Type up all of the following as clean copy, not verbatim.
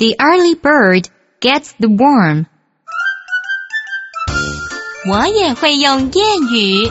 The early bird gets the worm. 我也会用谚语。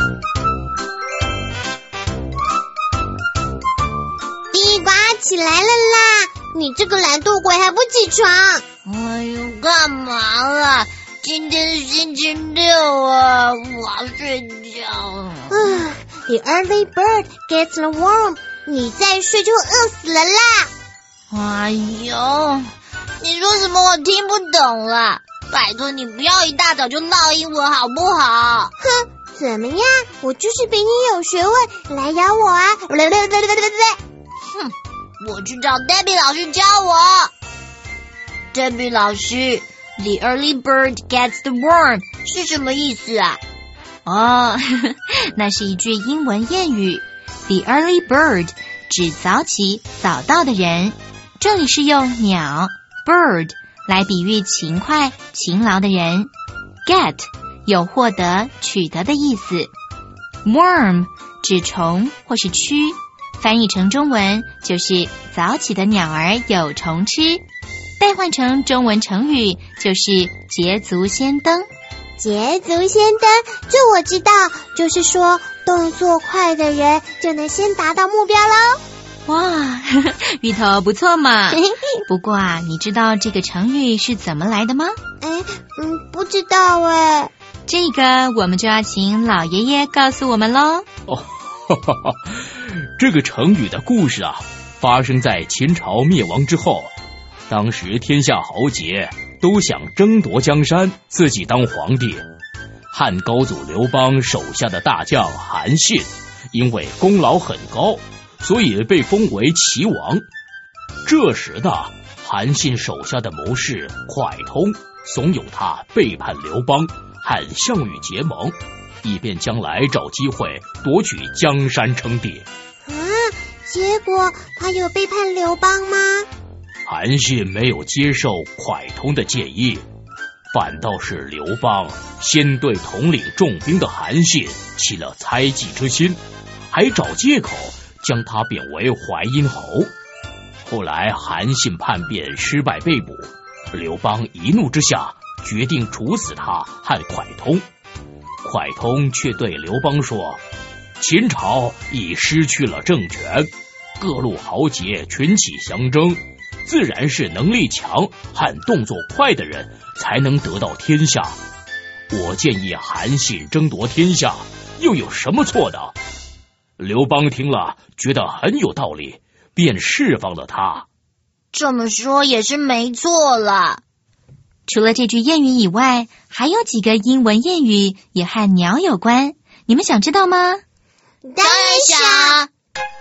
第八起来了啦！你这个懒惰鬼还不起床？ 哎呦，干嘛啦？今天是星期六啊，我要睡觉。 The early bird gets the worm. 你再睡就饿死了啦！ 哎呦，你说什么我听不懂啦？拜托你不要一大早就闹英文好不好？ 哼，怎么样？我就是比你有学问，来咬我啊！ 哼，我去找 Debbie 老师教我。Debbie 老师 ，The early bird gets the worm 是什么意思啊？ 哦，那是一句英文谚语。The early bird 指早起早到的人，这里是用鸟 bird 来比喻勤快勤劳的人。Get 有获得取得的意思。Worm 指虫或是蛆，翻译成中文就是早起的鸟儿有虫吃，代换成中文成语就是捷足先登。 捷足先登，这我知道，就是说动作快的人就能先达到目标咯。 哇，芋头不错嘛。不过啊，你知道这个成语是怎么来的吗？ 不知道哎。 这个我们就要请老爷爷告诉我们咯。 这个成语的故事啊，发生在秦朝灭亡之后，当时天下豪杰都想争夺江山，自己当皇帝。汉高祖刘邦手下的大将韩信，因为功劳很高，所以被封为齐王。这时的韩信手下的谋士蒯通怂恿他背叛刘邦，和项羽结盟，以便将来找机会夺取江山称帝。 结果他有背叛刘邦吗？ 韩信没有接受蒯通的建议，反倒是刘邦先对统领重兵的韩信起了猜忌之心，还找借口将他贬为淮阴侯。后来韩信叛变失败被捕，刘邦一怒之下决定处死他和蒯通。蒯通却对刘邦说，秦朝已失去了政权，各路豪杰群起相争，自然是能力强和动作快的人才能得到天下。我建议韩信争夺天下，又有什么错的？刘邦听了觉得很有道理，便释放了他。 这么说也是没错啦。 除了这句谚语以外，还有几个英文谚语也和鸟有关，你们想知道吗？ 当然想。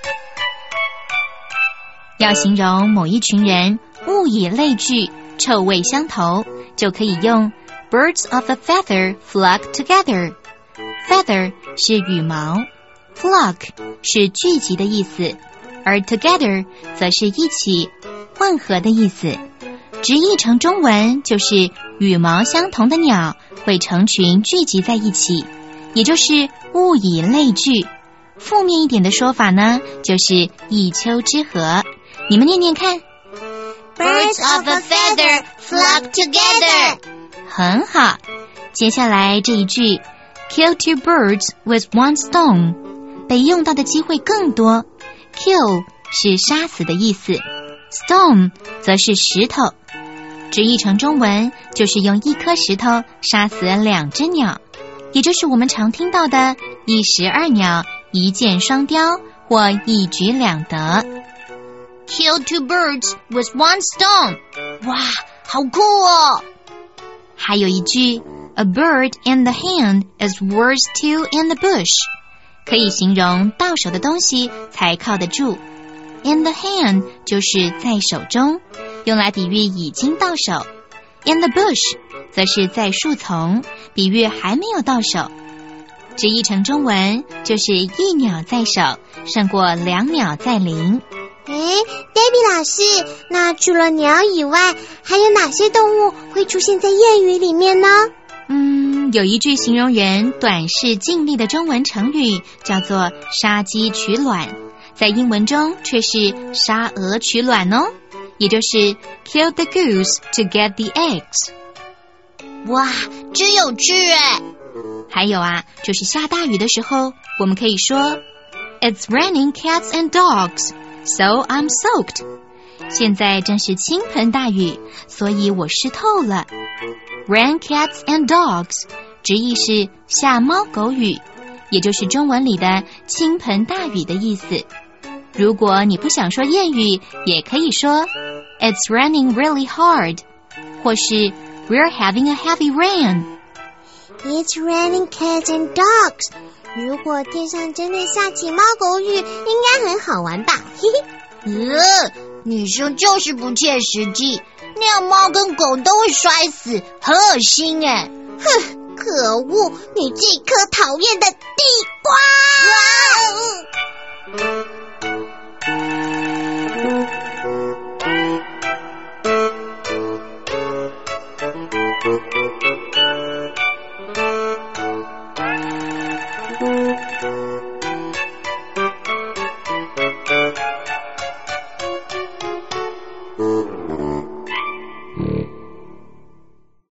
要形容某一群人物以类聚，臭味相投，就可以用 Birds of a feather flock together. Feather 是羽毛， flock 是聚集的意思，而 together 则是一起混合的意思。直译成中文就是羽毛相同的鸟会成群聚集在一起，也就是物以类聚。负面一点的说法呢，就是一丘之貉。你们念念看。 Birds of a feather flock together. 很好。接下来这一句 Kill two birds with one stone 被用到的机会更多。 Kill 是杀死的意思， Stone 则是石头。直译成中文就是用一颗石头杀死两只鸟，也就是我们常听到的一石二鸟，一箭双雕，或一举两得。 Kill two birds with one stone. 哇，好酷哦！ 还有一句 A bird in the hand is worth two in the bush 可以形容到手的东西才靠得住。In the hand 就是在手中，用来比喻已经到手。In the bush 则是在树丛，比喻还没有到手。直译成中文就是一鸟在手，胜过两鸟在林。 Debbie 老师，那除了鸟以外，还有哪些动物会出现在谚语里面呢？ 有一句形容人短视尽力的中文成语叫做杀鸡取卵，在英文中却是杀鹅取卵哦。 也就是 kill the goose to get the eggs。 哇，真有趣哎！ 还有啊，就是下大雨的时候，我们可以说 It's raining cats and dogs, so I'm soaked。现在正是倾盆大雨，所以我湿透了。Rain cats and dogs 直译是下猫狗雨，也就是中文里的倾盆大雨的意思。如果你不想说谚语，也可以说 It's raining really hard， 或是 We're having a heavy rain。It's raining cats and dogs。如果天上真的下起猫狗雨，应该很好玩吧？嘿嘿。 女生就是不切实际，那样猫跟狗都会摔死，很恶心哎！ 哼，可恶！你这颗讨厌的地瓜！